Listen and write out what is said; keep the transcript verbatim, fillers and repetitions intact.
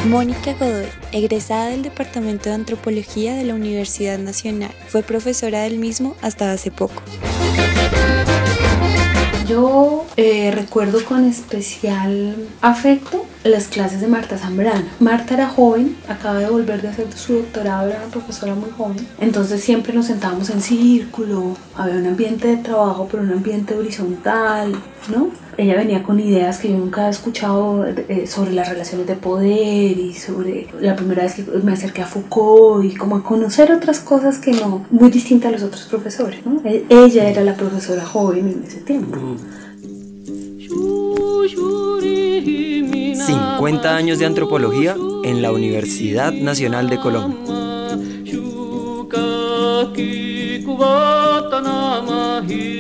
Mónica Godoy, egresada del Departamento de Antropología de la Universidad Nacional, fue profesora del mismo hasta hace poco. Yo eh, recuerdo con especial afecto las clases de Marta Zambrano. Marta era joven, acaba de volver de hacer su doctorado, era una profesora muy joven. Entonces siempre nos sentábamos en círculo, había un ambiente de trabajo, pero un ambiente horizontal, ¿no? Ella venía con ideas que yo nunca había escuchado eh, sobre las relaciones de poder y sobre la primera vez que me acerqué a Foucault y como a conocer otras cosas que no, muy distintas a los otros profesores, ¿no? Ella era la profesora joven en ese tiempo. cincuenta años de antropología en la Universidad Nacional de Colombia.